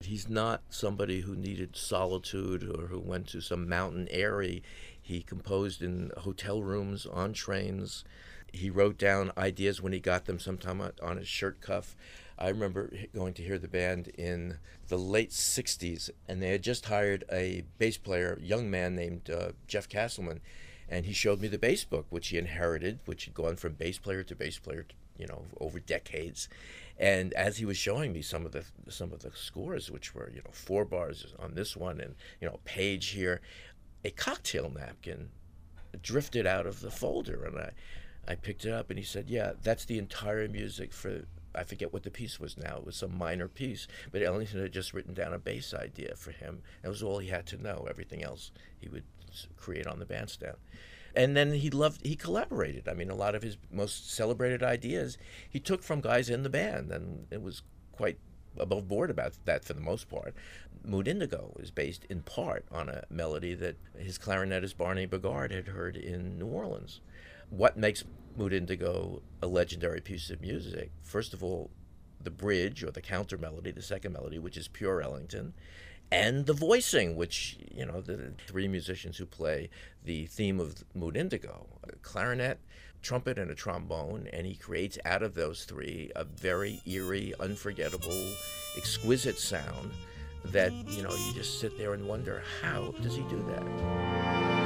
He's not somebody who needed solitude or who went to some mountain airy. He composed in hotel rooms, on trains. He wrote down ideas when he got them, sometime on his shirt cuff. I remember going to hear the band in the late 60s, and they had just hired a bass player, a young man named Jeff Castleman, and he showed me the bass book, which he inherited, which had gone from bass player to bass player, over decades. And as he was showing me some of the scores, which were 4 bars on this one, and a page here, a cocktail napkin drifted out of the folder, and I picked it up, and he said, "Yeah, that's the entire music for." I forget what the piece was now. It was some minor piece, but Ellington had just written down a bass idea for him. That was all he had to know. Everything else he would create on the bandstand. And then he collaborated. I mean, a lot of his most celebrated ideas he took from guys in the band, and it was quite above board about that for the most part. Mood Indigo is based in part on a melody that his clarinetist Barney Bigard had heard in New Orleans. What makes Mood Indigo a legendary piece of music? First of all, the bridge or the counter melody, the second melody, which is pure Ellington, and the voicing, which, the 3 musicians who play the theme of Mood Indigo, a clarinet, trumpet, and a trombone, and he creates out of those 3 a very eerie, unforgettable, exquisite sound that, you just sit there and wonder, how does he do that?